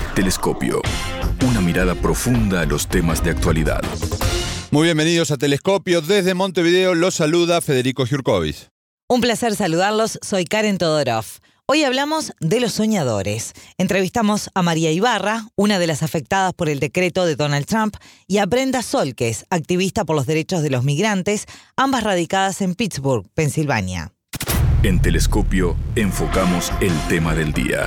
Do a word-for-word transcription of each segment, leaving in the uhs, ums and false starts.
Telescopio. Una mirada profunda a los temas de actualidad. Muy bienvenidos a Telescopio. Desde Montevideo los saluda Federico Giurkovic. Un placer saludarlos. Soy Karen Todorov. Hoy hablamos de los soñadores. Entrevistamos a María Ibarra, una de las afectadas por el decreto de Donald Trump, y a Brenda Solkes, activista por los derechos de los migrantes, ambas radicadas en Pittsburgh, Pensilvania. En Telescopio enfocamos el tema del día.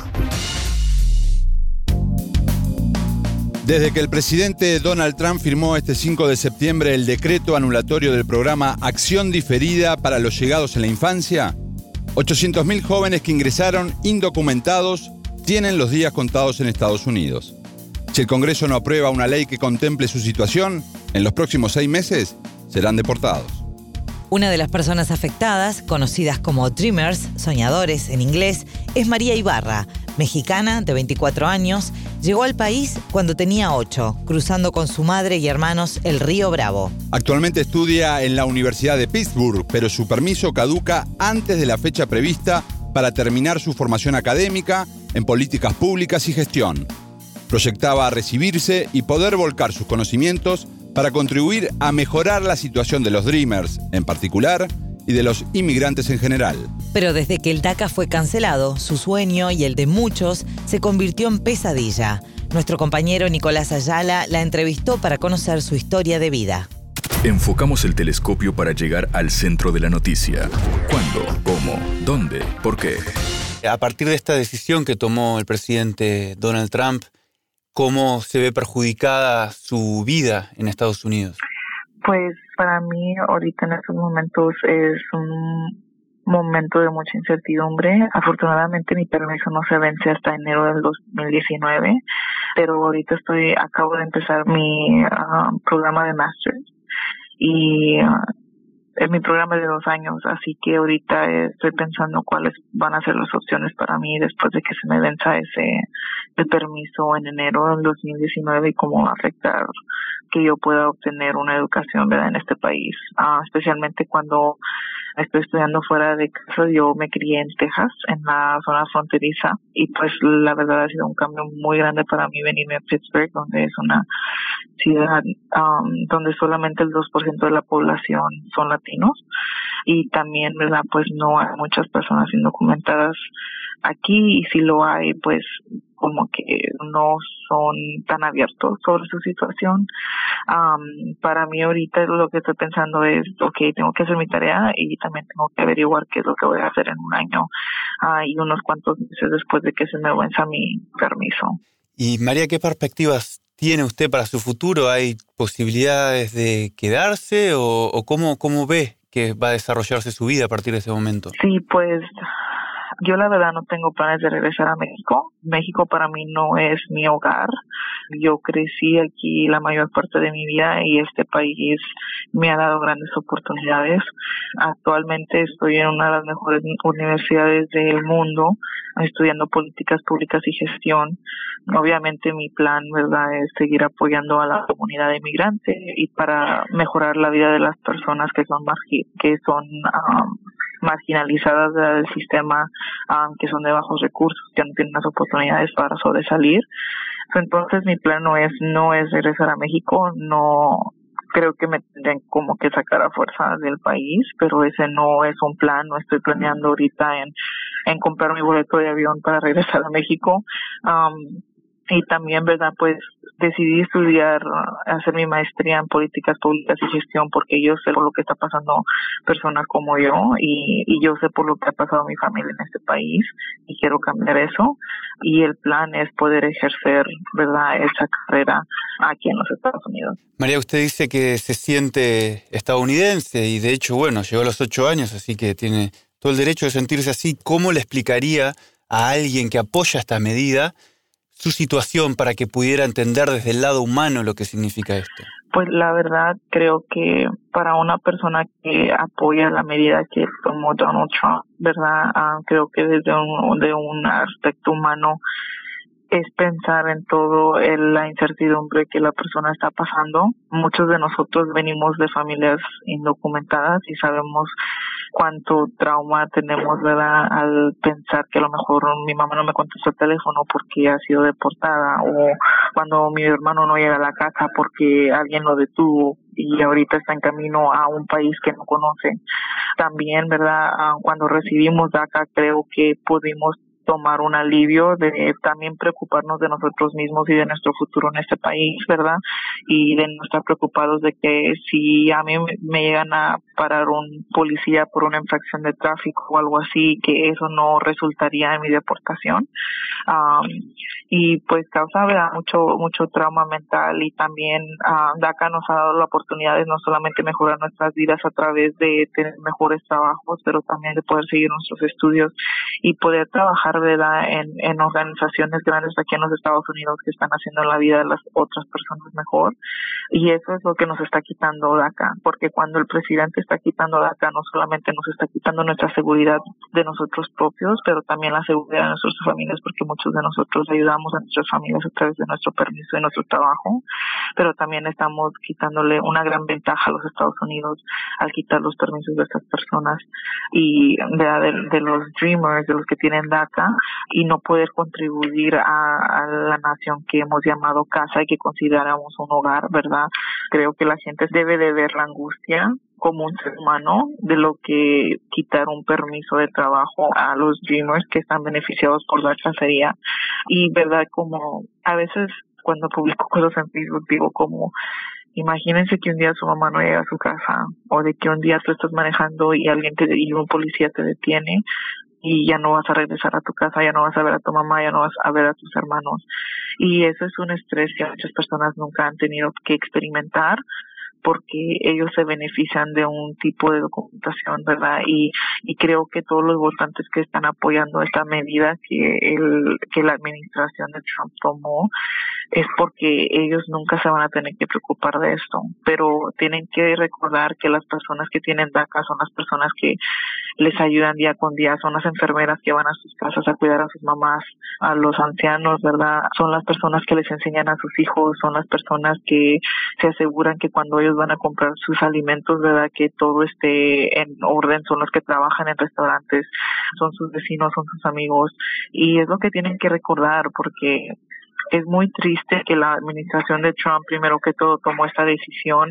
Desde que el presidente Donald Trump firmó este cinco de septiembre el decreto anulatorio del programa Acción Diferida para los Llegados en la Infancia, ochocientos mil jóvenes que ingresaron indocumentados tienen los días contados en Estados Unidos. Si el Congreso no aprueba una ley que contemple su situación, en los próximos seis meses serán deportados. Una de las personas afectadas, conocidas como Dreamers, soñadores en inglés, es María Ibarra, mexicana de veinticuatro años. Llegó al país cuando tenía ocho, cruzando con su madre y hermanos el río Bravo. Actualmente estudia en la Universidad de Pittsburgh, pero su permiso caduca antes de la fecha prevista para terminar su formación académica en políticas públicas y gestión. Proyectaba recibirse y poder volcar sus conocimientos para contribuir a mejorar la situación de los Dreamers en particular y de los inmigrantes en general. Pero desde que el DACA fue cancelado, su sueño y el de muchos se convirtió en pesadilla. Nuestro compañero Nicolás Ayala la entrevistó para conocer su historia de vida. Enfocamos el telescopio para llegar al centro de la noticia. ¿Cuándo? ¿Cómo? ¿Dónde? ¿Por qué? A partir de esta decisión que tomó el presidente Donald Trump, ¿cómo se ve perjudicada su vida en Estados Unidos? Pues para mí ahorita en estos momentos es un momento de mucha incertidumbre. Afortunadamente mi permiso no se vence hasta enero del dos mil diecinueve, pero ahorita estoy acabo de empezar mi uh, programa de Masters y uh, es mi programa de dos años, así que ahorita estoy pensando cuáles van a ser las opciones para mí después de que se me venza ese el permiso en enero del dos mil diecinueve y cómo va a afectar que yo pueda obtener una educación, ¿verdad?, en este país, uh, especialmente cuando estoy estudiando fuera de casa. Yo me crié en Texas, en la zona fronteriza, y pues la verdad ha sido un cambio muy grande para mí venirme a Pittsburgh, donde es una ciudad um, donde solamente el dos por ciento de la población son latinos, y también, ¿verdad?, pues no hay muchas personas indocumentadas aquí, y si lo hay, pues como que no son tan abiertos sobre su situación. Um, para mí ahorita lo que estoy pensando es, ok, tengo que hacer mi tarea y también tengo que averiguar qué es lo que voy a hacer en un año uh, y unos cuantos meses después de que se me venza mi permiso. Y María, ¿qué perspectivas tiene usted para su futuro? ¿Hay posibilidades de quedarse o, o cómo, cómo ve que va a desarrollarse su vida a partir de ese momento? Sí, pues yo la verdad no tengo planes de regresar a México. México para mí no es mi hogar. Yo crecí aquí la mayor parte de mi vida y este país me ha dado grandes oportunidades. Actualmente estoy en una de las mejores universidades del mundo, estudiando políticas públicas y gestión. Obviamente mi plan, ¿verdad?, es seguir apoyando a la comunidad inmigrante y para mejorar la vida de las personas que son margi- que son um, marginalizadas del sistema, um, que son de bajos recursos, que no tienen las oportunidades para sobresalir. Entonces mi plan no es no es regresar a México, no creo que me tendrían como que sacar a fuerza del país, pero ese no es un plan. No estoy planeando ahorita en en comprar mi boleto de avión para regresar a México. Um, y también, ¿verdad?, pues decidí estudiar, hacer mi maestría en políticas públicas y gestión porque yo sé por lo que está pasando personas como yo y, y yo sé por lo que ha pasado mi familia en este país y quiero cambiar eso. Y el plan es poder ejercer, ¿verdad?, esa carrera aquí en los Estados Unidos. María, usted dice que se siente estadounidense y de hecho, bueno, llegó a los ocho años, así que tiene todo el derecho de sentirse así. ¿Cómo le explicaría a alguien que apoya esta medida su situación para que pudiera entender desde el lado humano lo que significa esto? Pues la verdad creo que para una persona que apoya la medida que tomó Donald Trump, ¿verdad? Uh, creo que desde un, de un aspecto humano es pensar en todo el, la incertidumbre que la persona está pasando. Muchos de nosotros venimos de familias indocumentadas y sabemos cuánto trauma tenemos, ¿verdad?, al pensar que a lo mejor mi mamá no me contestó el teléfono porque ha sido deportada, o cuando mi hermano no llega a la casa porque alguien lo detuvo y ahorita está en camino a un país que no conoce. También, ¿verdad?, cuando recibimos DACA, creo que pudimos tomar un alivio de también preocuparnos de nosotros mismos y de nuestro futuro en este país, ¿verdad? Y de no estar preocupados de que si a mí me llegan a parar un policía por una infracción de tráfico o algo así, que eso no resultaría en mi deportación. Um, y pues causa, ¿verdad?, mucho mucho trauma mental, y también uh, DACA nos ha dado la oportunidad de no solamente mejorar nuestras vidas a través de tener mejores trabajos, pero también de poder seguir nuestros estudios y poder trabajar, ¿verdad?, en, en organizaciones grandes aquí en los Estados Unidos que están haciendo la vida de las otras personas mejor. Y eso es lo que nos está quitando DACA, porque cuando el presidente está quitando DACA, no solamente nos está quitando nuestra seguridad de nosotros propios, pero también la seguridad de nuestras familias, porque muchos de nosotros ayudamos a nuestras familias a través de nuestro permiso y nuestro trabajo, pero también estamos quitándole una gran ventaja a los Estados Unidos al quitar los permisos de estas personas y de, de, de los dreamers, de los que tienen DACA, y no poder contribuir a, a la nación que hemos llamado casa y que consideramos un hogar, ¿verdad? Creo que la gente debe de ver la angustia como un ser humano de lo que quitar un permiso de trabajo a los dreamers que están beneficiados por DACA sería. Y, ¿verdad?, como a veces cuando publico cosas en Facebook digo como, imagínense que un día su mamá no llega a su casa, o de que un día tú estás manejando y alguien te, y un policía te detiene y ya no vas a regresar a tu casa, ya no vas a ver a tu mamá, ya no vas a ver a tus hermanos. Y eso es un estrés que muchas personas nunca han tenido que experimentar, porque ellos se benefician de un tipo de documentación, ¿verdad? Y, y creo que todos los votantes que están apoyando esta medida que el que la administración de Trump tomó es porque ellos nunca se van a tener que preocupar de esto, pero tienen que recordar que las personas que tienen DACA son las personas que les ayudan día con día, son las enfermeras que van a sus casas a cuidar a sus mamás, a los ancianos, ¿verdad? Son las personas que les enseñan a sus hijos, son las personas que se aseguran que cuando ellos van a comprar sus alimentos, ¿verdad?, que todo esté en orden, son los que trabajan en restaurantes, son sus vecinos, son sus amigos, y es lo que tienen que recordar, porque es muy triste que la administración de Trump, primero que todo, tomó esta decisión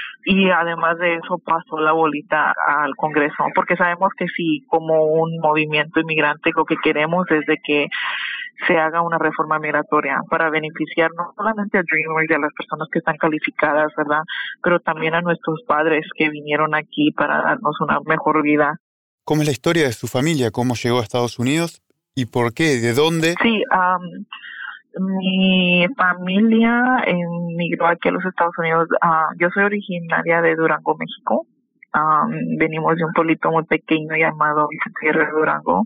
y además de eso pasó la bolita al Congreso, porque sabemos que sí, como un movimiento inmigrante, lo que queremos es de que se haga una reforma migratoria para beneficiar no solamente a Dreamers y a las personas que están calificadas, ¿verdad?, pero también a nuestros padres que vinieron aquí para darnos una mejor vida. ¿Cómo es la historia de su familia? ¿Cómo llegó a Estados Unidos? ¿Y por qué? ¿De dónde? Sí, um, mi familia emigró aquí a los Estados Unidos. Uh, yo soy originaria de Durango, México. Um, venimos de un pueblito muy pequeño llamado Vicente Guerrero, Durango.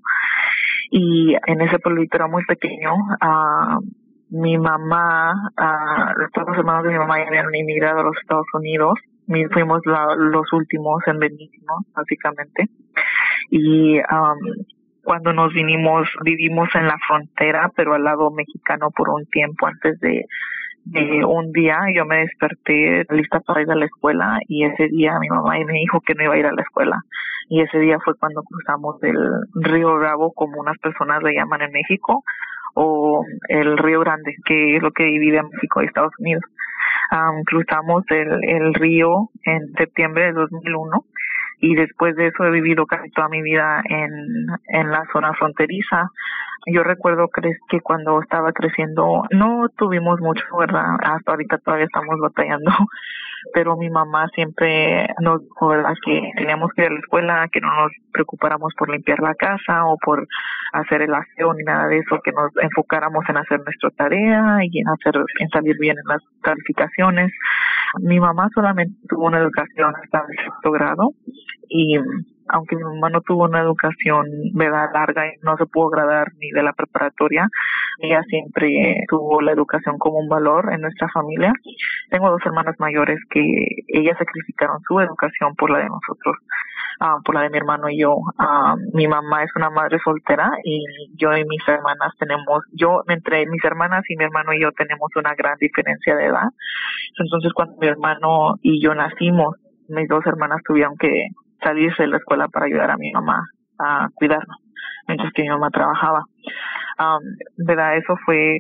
Y en ese pueblito era muy pequeño. Uh, mi mamá, uh, todos los hermanos de mi mamá ya habían emigrado a los Estados Unidos. Mi, fuimos la, los últimos en venir, ¿no?, básicamente. Y um, cuando nos vinimos, vivimos en la frontera, pero al lado mexicano por un tiempo. Antes de, de un día yo me desperté lista para ir a la escuela, y ese día mi mamá me dijo que no iba a ir a la escuela. Y ese día fue cuando cruzamos el Río Bravo, como unas personas le llaman en México, o el Río Grande, que es lo que divide a México y Estados Unidos. Um, cruzamos el, el río en septiembre de dos mil uno, y después de eso he vivido casi toda mi vida en, en la zona fronteriza. Yo recuerdo que cuando estaba creciendo no tuvimos mucho, ¿verdad? Hasta ahorita todavía estamos batallando, pero mi mamá siempre nos dijo, ¿verdad?, que teníamos que ir a la escuela, que no nos preocupáramos por limpiar la casa o por hacer el aseo ni nada de eso, que nos enfocáramos en hacer nuestra tarea y en hacer, en salir bien en las calificaciones. Mi mamá solamente tuvo una educación hasta el sexto grado, y aunque mi mamá no tuvo una educación, ¿verdad?, larga y no se pudo graduar ni de la preparatoria, ella siempre tuvo la educación como un valor en nuestra familia. Tengo dos hermanas mayores que ellas sacrificaron su educación por la de nosotros. uh, por la de mi hermano y yo. Uh, mi mamá es una madre soltera y yo y mis hermanas tenemos, yo entre mis hermanas y mi hermano y yo tenemos una gran diferencia de edad. Entonces cuando mi hermano y yo nacimos, mis dos hermanas tuvieron que salirse de la escuela para ayudar a mi mamá a cuidarnos, mientras que mi mamá trabajaba. Um, ¿verdad? Eso fue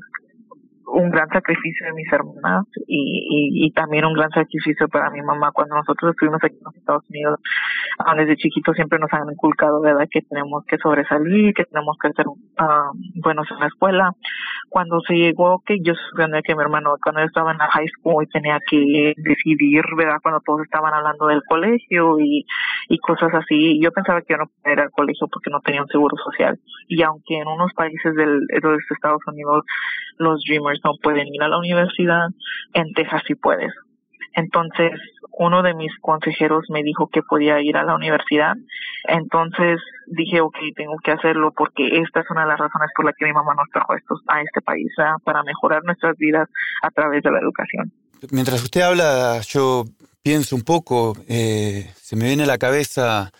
un gran sacrificio de mis hermanas y, y, y también un gran sacrificio para mi mamá. Cuando nosotros estuvimos aquí en los Estados Unidos, uh, desde chiquitos siempre nos han inculcado, ¿verdad?, que tenemos que sobresalir, que tenemos que ser uh, buenos en la escuela. Cuando se llegó, que yo suponía que mi hermano, cuando yo estaba en la high school y tenía que decidir, ¿verdad?, cuando todos estaban hablando del colegio y, y cosas así, yo pensaba que yo no podía ir al colegio porque no tenía un seguro social. Y aunque en unos países del, de los Estados Unidos los Dreamers no pueden ir a la universidad, en Texas sí puedes. Entonces, uno de mis consejeros me dijo que podía ir a la universidad. Entonces dije, ok, tengo que hacerlo porque esta es una de las razones por las que mi mamá nos trajo estos, a este país, ¿verdad?, para mejorar nuestras vidas a través de la educación. Mientras usted habla, yo pienso un poco, eh, se me viene a la cabeza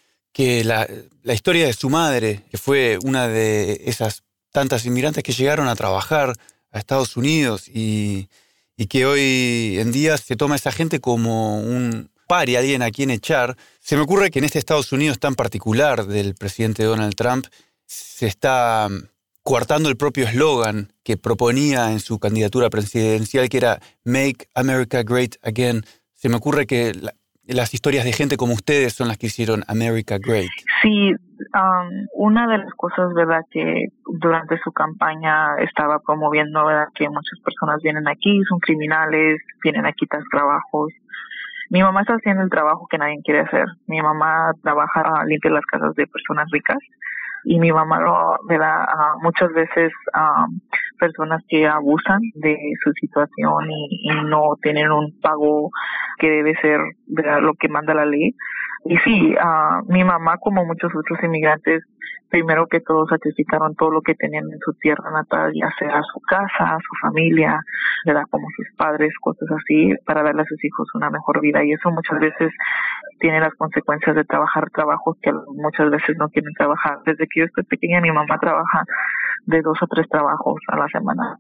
que la, la historia de su madre, que fue una de esas tantas inmigrantes que llegaron a trabajar a Estados Unidos y, y que hoy en día se toma a esa gente como un pari, alguien a quien echar. Se me ocurre que en este Estados Unidos tan particular del presidente Donald Trump se está coartando el propio eslogan que proponía en su candidatura presidencial, que era Make America Great Again. Se me ocurre que la, las historias de gente como ustedes son las que hicieron America Great. Sí, um, una de las cosas, ¿verdad?, que durante su campaña estaba promoviendo, ¿verdad?, que muchas personas vienen aquí, son criminales, vienen a quitar trabajos. Mi mamá está haciendo el trabajo que nadie quiere hacer. Mi mamá trabaja, limpia las casas de personas ricas. Y mi mamá lo, ¿verdad?, uh, muchas veces um, personas que abusan de su situación y, y no tienen un pago que debe ser, ¿verdad?, lo que manda la ley. Y sí, uh, mi mamá, como muchos otros inmigrantes, primero que todo sacrificaron todo lo que tenían en su tierra natal, ya sea su casa, su familia, ¿verdad?, como sus padres, cosas así, para darle a sus hijos una mejor vida. Y eso muchas veces tiene las consecuencias de trabajar trabajos que muchas veces no quieren trabajar. Desde que yo estoy pequeña, mi mamá trabaja de dos a tres trabajos a la semana.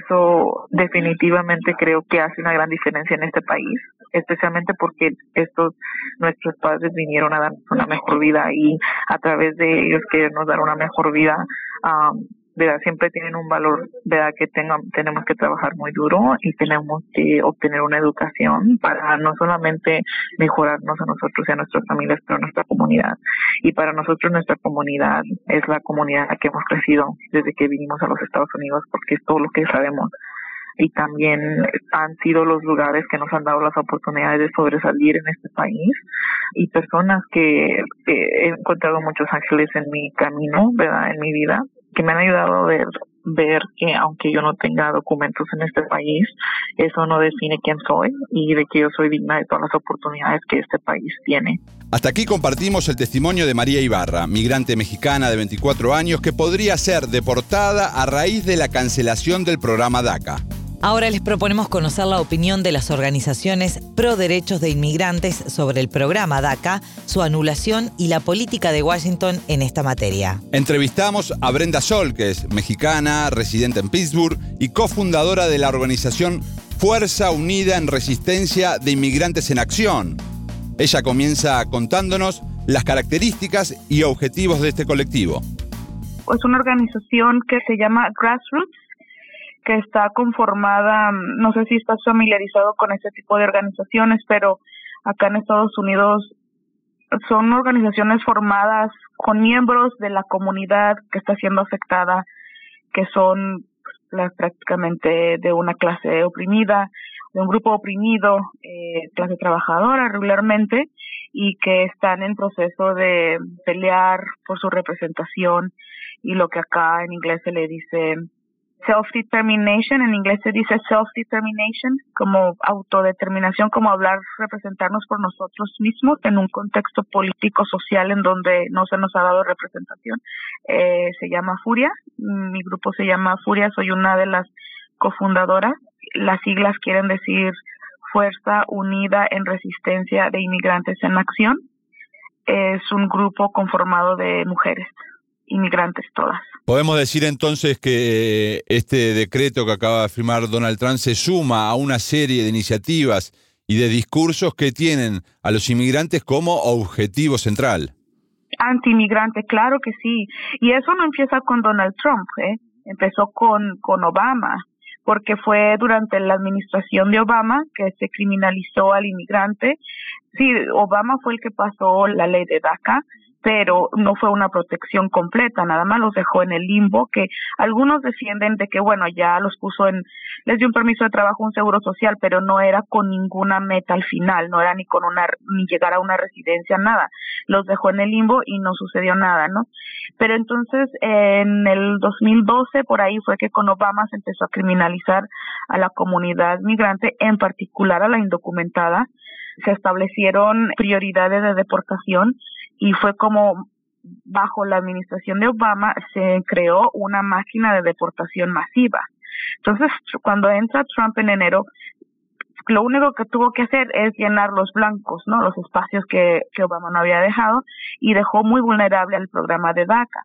Eso definitivamente creo que hace una gran diferencia en este país, especialmente porque estos nuestros padres vinieron a darnos una mejor vida y a través de ellos querernos dar una mejor vida, um, ¿verdad?, siempre tienen un valor, ¿verdad?, que tengan, tenemos que trabajar muy duro y tenemos que obtener una educación para no solamente mejorarnos a nosotros y a nuestras familias, pero a nuestra comunidad. Y para nosotros nuestra comunidad es la comunidad en la que hemos crecido desde que vinimos a los Estados Unidos, porque es todo lo que sabemos. Y también han sido los lugares que nos han dado las oportunidades de sobresalir en este país y personas que, que he encontrado muchos ángeles en mi camino, ¿verdad?, en mi vida, que me han ayudado a ver, ver que aunque yo no tenga documentos en este país, eso no define quién soy y de que yo soy digna de todas las oportunidades que este país tiene. Hasta aquí compartimos el testimonio de María Ibarra, migrante mexicana de veinticuatro años que podría ser deportada a raíz de la cancelación del programa DACA. Ahora les proponemos conocer la opinión de las organizaciones pro derechos de inmigrantes sobre el programa DACA, su anulación y la política de Washington en esta materia. Entrevistamos a Brenda Solkes, mexicana, residente en Pittsburgh y cofundadora de la organización Fuerza Unida en Resistencia de Inmigrantes en Acción. Ella comienza contándonos las características y objetivos de este colectivo. Es una organización que se llama Grassroots, que está conformada, no sé si estás familiarizado con este tipo de organizaciones, pero acá en Estados Unidos son organizaciones formadas con miembros de la comunidad que está siendo afectada, que son la, prácticamente de una clase oprimida, de un grupo oprimido, eh, clase trabajadora regularmente, y que están en proceso de pelear por su representación y lo que acá en inglés se le dice self-determination, en inglés se dice self-determination, como autodeterminación, como hablar, representarnos por nosotros mismos en un contexto político-social en donde no se nos ha dado representación. Eh, se llama Furia, mi grupo se llama Furia, soy una de las cofundadoras. Las siglas quieren decir Fuerza Unida en Resistencia de Inmigrantes en Acción. es un grupo conformado de mujeres, inmigrantes todas. Podemos decir entonces que este decreto que acaba de firmar Donald Trump se suma a una serie de iniciativas y de discursos que tienen a los inmigrantes como objetivo central. Anti-inmigrante, claro que sí. Y eso no empieza con Donald Trump, ¿eh? Empezó con, con Obama, porque fue durante la administración de Obama que se criminalizó al inmigrante. Sí, Obama fue el que pasó la ley de DACA, pero no fue una protección completa, nada más los dejó en el limbo, que algunos defienden de que, bueno, ya los puso en, les dio un permiso de trabajo, un seguro social, pero no era con ninguna meta al final, no era ni con una, ni llegar a una residencia, nada, los dejó en el limbo y no sucedió nada, ¿no? Pero entonces, en el dos mil doce, por ahí fue que con Obama se empezó a criminalizar a la comunidad migrante, en particular a la indocumentada, se establecieron prioridades de deportación, y fue como bajo la administración de Obama se creó una máquina de deportación masiva. Entonces, cuando entra Trump en enero, lo único que tuvo que hacer es llenar los blancos, ¿no? Los espacios que, que Obama no había dejado, y dejó muy vulnerable al programa de DACA.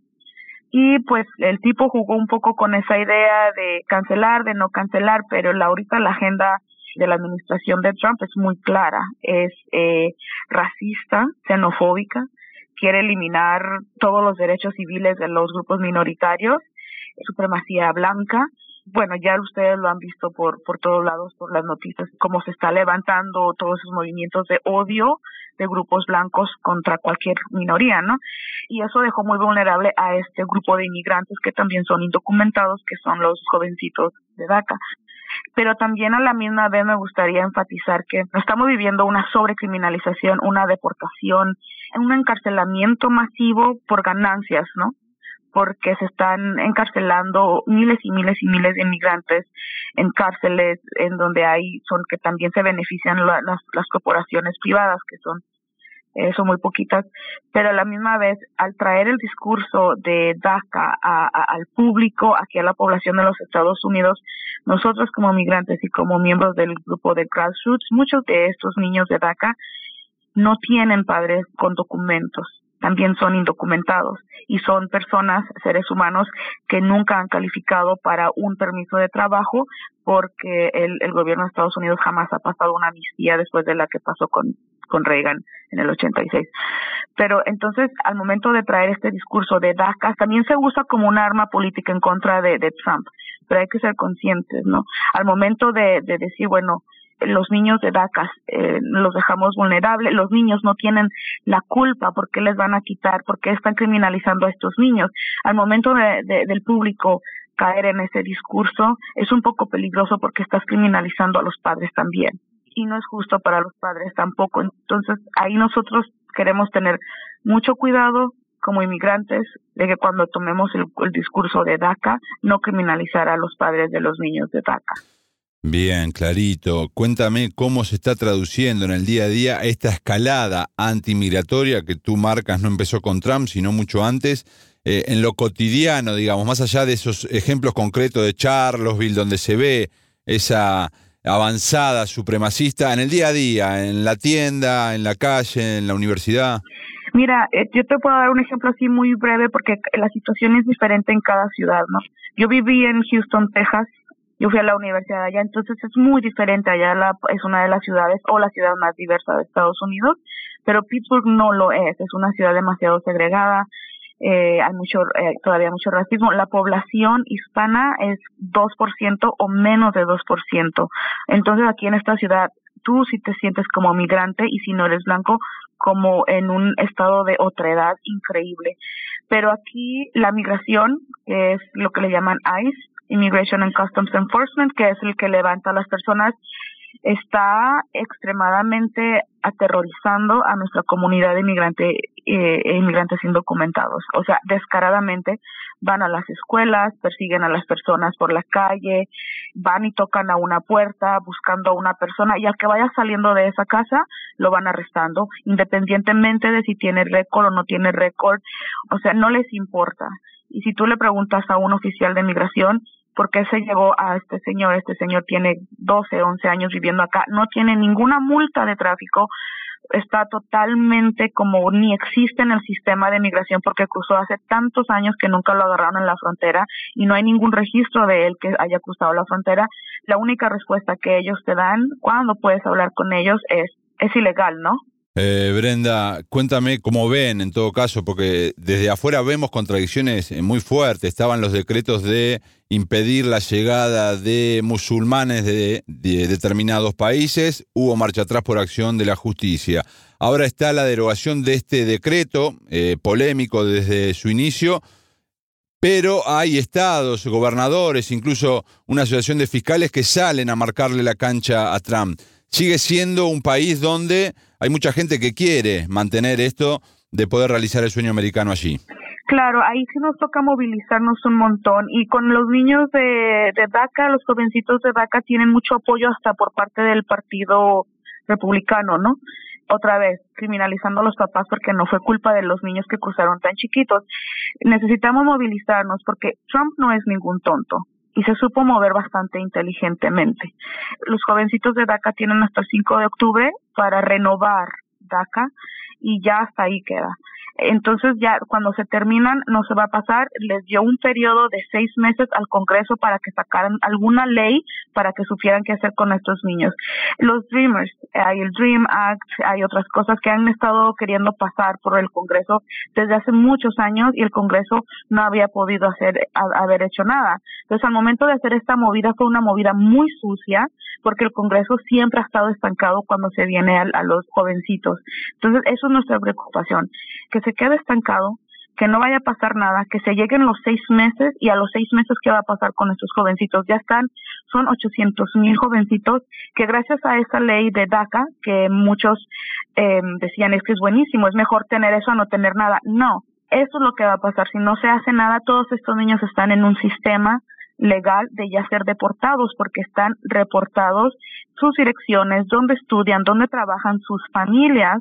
Y pues el tipo jugó un poco con esa idea de cancelar, de no cancelar, pero la, ahorita la agenda de la administración de Trump es muy clara, es eh, racista, xenofóbica, quiere eliminar todos los derechos civiles de los grupos minoritarios, supremacía blanca. Bueno, ya ustedes lo han visto por por todos lados, por las noticias, cómo se está levantando todos esos movimientos de odio de grupos blancos contra cualquier minoría, ¿no? Y eso dejó muy vulnerable a este grupo de inmigrantes que también son indocumentados, que son los jovencitos de DACA. Pero también a la misma vez me gustaría enfatizar que estamos viviendo una sobrecriminalización, una deportación, un encarcelamiento masivo por ganancias, ¿no? Porque se están encarcelando miles y miles y miles de inmigrantes en cárceles en donde hay, son que también se benefician la, las, las corporaciones privadas, que son Eh, son muy poquitas, pero a la misma vez, al traer el discurso de DACA a, a, al público, aquí a la población de los Estados Unidos, nosotros como migrantes y como miembros del grupo de Grassroots, muchos de estos niños de DACA no tienen padres con documentos, también son indocumentados y son personas, seres humanos, que nunca han calificado para un permiso de trabajo porque el, el gobierno de Estados Unidos jamás ha pasado una amnistía después de la que pasó con con Reagan en el ochenta y seis. Pero entonces, al momento de traer este discurso de DACA, también se usa como un arma política en contra de, de Trump, pero hay que ser conscientes, ¿no? Al momento de, de decir, bueno, los niños de DACA eh, los dejamos vulnerables, los niños no tienen la culpa, ¿por qué les van a quitar? ¿Por qué están criminalizando a estos niños? Al momento de, de, del público caer en ese discurso, es un poco peligroso porque estás criminalizando a los padres también. Y no es justo para los padres tampoco. Entonces, ahí nosotros queremos tener mucho cuidado como inmigrantes de que cuando tomemos el, el discurso de DACA, no criminalizar a los padres de los niños de DACA. Bien, clarito. Cuéntame cómo se está traduciendo en el día a día esta escalada antimigratoria que tú marcas, no empezó con Trump, sino mucho antes, eh, en lo cotidiano, digamos, más allá de esos ejemplos concretos de Charlottesville, donde se ve esa avanzada supremacista, en el día a día, en la tienda, en la calle, en la universidad. Mira, eh, yo te puedo dar un ejemplo así muy breve porque la situación es diferente en cada ciudad, ¿no? Yo viví en Houston, Texas, yo fui a la universidad allá, entonces es muy diferente allá, la, es una de las ciudades o la ciudad más diversa de Estados Unidos, pero Pittsburgh no lo es, es una ciudad demasiado segregada, eh, hay mucho, eh, todavía mucho racismo, la población hispana es dos por ciento o menos de dos por ciento, entonces aquí en esta ciudad tú sí te sientes como migrante y si no eres blanco, como en un estado de otredad increíble. Pero aquí la migración, que es lo que le llaman ICE, Immigration and Customs Enforcement, que es el que levanta a las personas, está extremadamente aterrorizando a nuestra comunidad de inmigrante, eh, inmigrantes indocumentados. O sea, descaradamente van a las escuelas, persiguen a las personas por la calle, van y tocan a una puerta buscando a una persona y al que vaya saliendo de esa casa lo van arrestando, independientemente de si tiene récord o no tiene récord. O sea, no les importa. Y si tú le preguntas a un oficial de migración, ¿por qué se llevó a este señor? Este señor tiene doce, once años viviendo acá, no tiene ninguna multa de tráfico, está totalmente como ni existe en el sistema de migración porque cruzó hace tantos años que nunca lo agarraron en la frontera y no hay ningún registro de él que haya cruzado la frontera. La única respuesta que ellos te dan cuando puedes hablar con ellos es, es ilegal, ¿no? Eh, Brenda, cuéntame cómo ven en todo caso, porque desde afuera vemos contradicciones muy fuertes. Estaban los decretos de impedir la llegada de musulmanes de, de determinados países, hubo marcha atrás por acción de la justicia. Ahora está la derogación de este decreto, eh, polémico desde su inicio, pero hay estados, gobernadores, incluso una asociación de fiscales que salen a marcarle la cancha a Trump. Sigue siendo un país donde hay mucha gente que quiere mantener esto de poder realizar el sueño americano allí. Claro, ahí sí nos toca movilizarnos un montón y con los niños de, de DACA, los jovencitos de DACA tienen mucho apoyo hasta por parte del Partido Republicano, ¿no? Otra vez, criminalizando a los papás porque no fue culpa de los niños que cruzaron tan chiquitos. Necesitamos movilizarnos porque Trump no es ningún tonto y se supo mover bastante inteligentemente. Los jovencitos de DACA tienen hasta el cinco de octubre para renovar DACA y ya hasta ahí queda. Entonces ya cuando se terminan no se va a pasar, les dio un periodo de seis meses al Congreso para que sacaran alguna ley para que supieran qué hacer con estos niños. Los Dreamers, hay el Dream Act, hay otras cosas que han estado queriendo pasar por el Congreso desde hace muchos años y el Congreso no había podido hacer a, haber hecho nada. Entonces al momento de hacer esta movida fue una movida muy sucia porque el Congreso siempre ha estado estancado cuando se viene a, a los jovencitos. Entonces eso es nuestra preocupación, que se quede estancado, que no vaya a pasar nada, que se lleguen los seis meses y a los seis meses ¿qué va a pasar con estos jovencitos? Ya están, son ochocientos mil jovencitos que gracias a esa ley de DACA, que muchos eh, decían es que es buenísimo, es mejor tener eso a no tener nada. No, eso es lo que va a pasar. Si no se hace nada, todos estos niños están en un sistema legal de ya ser deportados porque están reportados sus direcciones, dónde estudian, dónde trabajan, sus familias,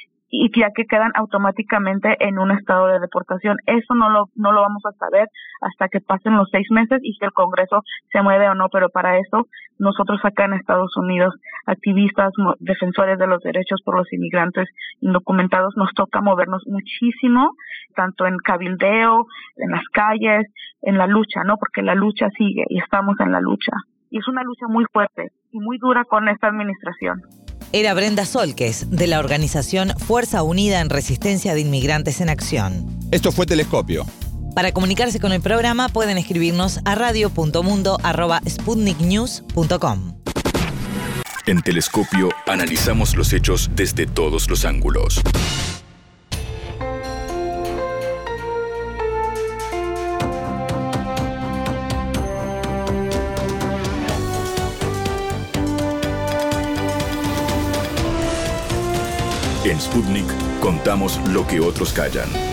y ya que quedan automáticamente en un estado de deportación. Eso no lo no lo vamos a saber hasta que pasen los seis meses y si el Congreso se mueve o no, pero para eso nosotros acá en Estados Unidos, activistas, defensores de los derechos por los inmigrantes indocumentados, nos toca movernos muchísimo, tanto en cabildeo, en las calles, en la lucha, ¿no? Porque la lucha sigue y estamos en la lucha. Y es una lucha muy fuerte y muy dura con esta administración. Era Brenda Solkes, de la organización Fuerza Unida en Resistencia de Inmigrantes en Acción. Esto fue Telescopio. Para comunicarse con el programa pueden escribirnos a radio punto mundo arroba sputnik news punto com. En Telescopio analizamos los hechos desde todos los ángulos. En Sputnik contamos lo que otros callan.